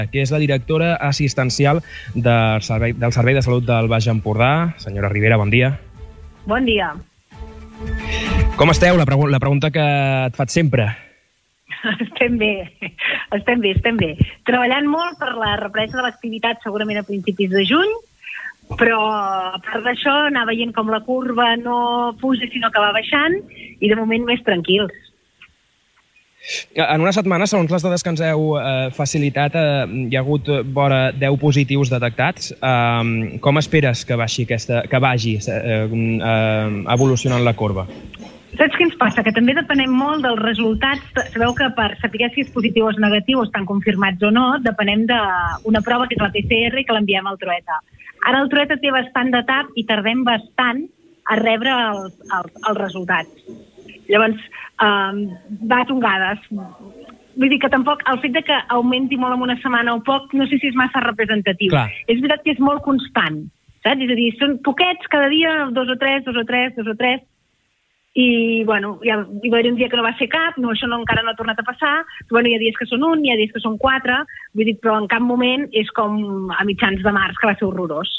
que és la directora assistencial del Servei de Salut del Baix Empordà. Senyora Ribera, bon dia. Bon dia. Com esteu? La pregunta que et faig sempre. Estem bé. Treballant molt per la represa de l'activitat segurament a principis de juny, però a part d'això anar veient com la curva no puja sinó que va baixant i de moment més tranquils. En una setmana, segons les dades que ens heu facilitat, hi ha hagut vora 10 positius detectats. Com esperes que vagi evolucionant la corba? Saps què ens passa? Que també depenem molt dels resultats. Sabeu que per saber si és positiu o és negatiu o estan confirmats o no, depenem d'una prova que és la PCR que l'enviem al Trueta. Ara el Trueta té bastant de tap i tardem bastant a rebre els resultats. Llavors, va a tongades. Vull dir que tampoc el fet de que augmenti molt en una setmana o poc, no sé si és massa representatiu. Clar. És veritat que és molt constant, saps? És a dir, són poquets cada dia, 2 o 3, i, bueno, hi va haver un dia que no va ser cap, no, això encara no ha tornat a passar, bueno, hi ha dies que són 1, hi ha dies que són 4, vull dir, però en cap moment és com a mitjans de març, que va ser horrorós.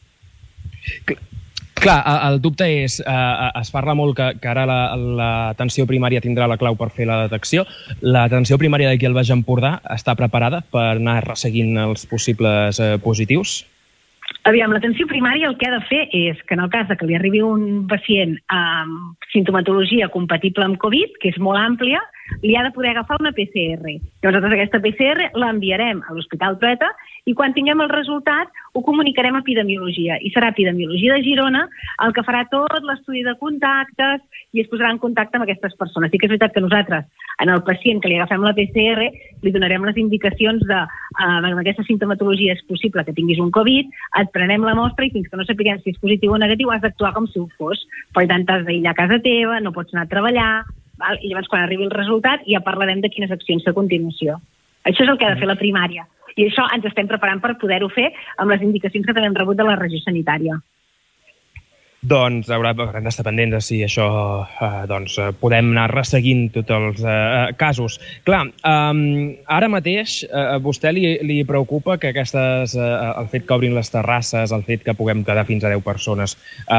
Clar, el dubte és, es parla molt que ara l'atenció primària tindrà la clau per fer la detecció. L'atenció primària d'aquí al Baix Empordà està preparada per anar resseguint els possibles positius? Aviam, l'atenció primària el que ha de fer és que en el cas que li arribi un pacient amb sintomatologia compatible amb Covid, que és molt àmplia, li ha de poder agafar una PCR. Llavors, nosaltres aquesta PCR l'enviarem a l'Hospital Trueta i quan tinguem el resultat ho comunicarem a Epidemiologia. I serà Epidemiologia de Girona el que farà tot l'estudi de contactes i es posarà en contacte amb aquestes persones. Sí que és veritat que nosaltres, en el pacient que li agafem la PCR, li donarem les indicacions de amb aquesta sintomatologia és possible que tinguis un Covid, et prenem la mostra i fins que no sapiguem si és positiu o negatiu has d'actuar com si ho fos. Per tant, t'has d'aïllar a casa teva, no pots anar a treballar, val? I llavors quan arribi el resultat ja parlarem de quines accions a continuació. Això és el que ha de fer la primària. I això ens estem preparant per poder-ho fer amb les indicacions que tenim rebut de la regió sanitària. Doncs haurem d'estar pendents de si això podem anar resseguint tots els casos. Clar, ara mateix a vostè li preocupa que el fet que obrin les terrasses, el fet que puguem quedar fins a 10 persones,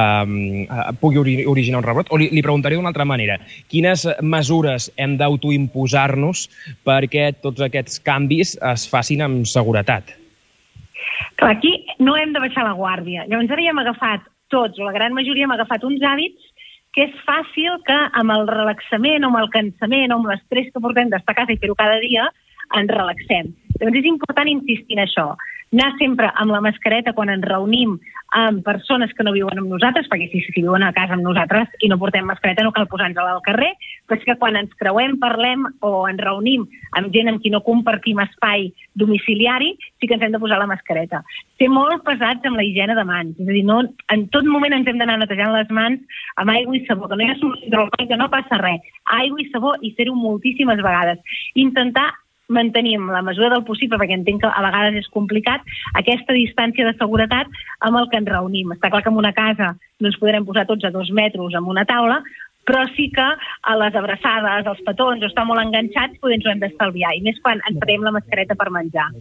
pugui originar un rebrot? O li preguntaré d'una altra manera. Quines mesures hem d'autoimposar-nos perquè tots aquests canvis es facin amb seguretat? Clar, aquí no hem de baixar la guàrdia. Llavors ara ja hem agafat tots, o la gran majoria hem agafat uns hàbits que és fàcil que amb el relaxament o amb el cansament o amb l'estrès que portem d'estar a casa i fer-ho cada dia ens relaxem. Llavors és important insistir en això. Anar sempre amb la mascareta quan ens reunim amb persones que no viuen amb nosaltres, perquè si viuen a casa amb nosaltres i no portem mascareta no cal posar-nos-la al carrer, però és que quan ens creuem, parlem o ens reunim amb gent amb qui no compartim espai domiciliari, sí que ens hem de posar la mascareta. Ser molt pesats amb la higiene de mans, és a dir, no, en tot moment ens hem d'anar netejant les mans amb aigua i sabó, que no hi ha solució hidroalcohòlica, no passa res. Aigua i sabó i fer-ho moltíssimes vegades. Intentar mantenir en la mesura del possible, perquè entenc que a vegades és complicat, aquesta distància de seguretat amb el que ens reunim. Està clar que en una casa no ens podrem posar tots a 2 metres en una taula, però sí que a les abraçades, als petons, o estar molt enganxats, potser ens ho hem d'estalviar, i més quan ens traiem la mascareta per menjar.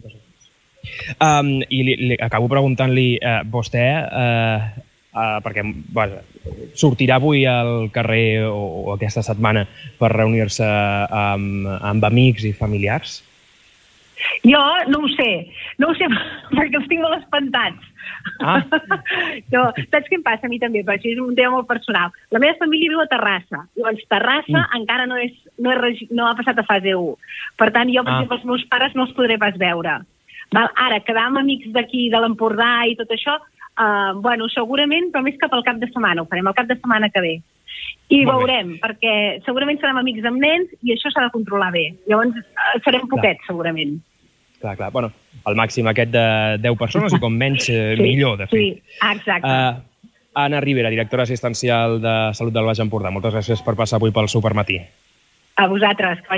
I acabo preguntant-li, vostè, perquè sortirà avui al carrer o aquesta setmana per reunir-se amb amics i familiars? Jo no ho sé, perquè els tinc molt espantats. Saps què em passa a mi també? Però això és un tema molt personal. La meva família viu a Terrassa. Llavors, Terrassa encara no ha passat a fase 1. Per tant, jo, per exemple, els meus pares no els podré pas veure. Ara, quedar amb amics d'aquí, de l'Empordà i tot això, segurament, però més cap al cap de setmana. Ho farem el cap de setmana que ve. I veurem, perquè segurament serem amics amb nens i això s'ha de controlar bé. Llavors, serem poquets, segurament. Clar. Bueno, el màxim aquest de 10 persones i com menys, millor, de fet. Sí, exacte. Anna Ribera, directora assistencial de Salut del Baix Empordà. Moltes gràcies per passar avui pel Supermatí. A vosaltres.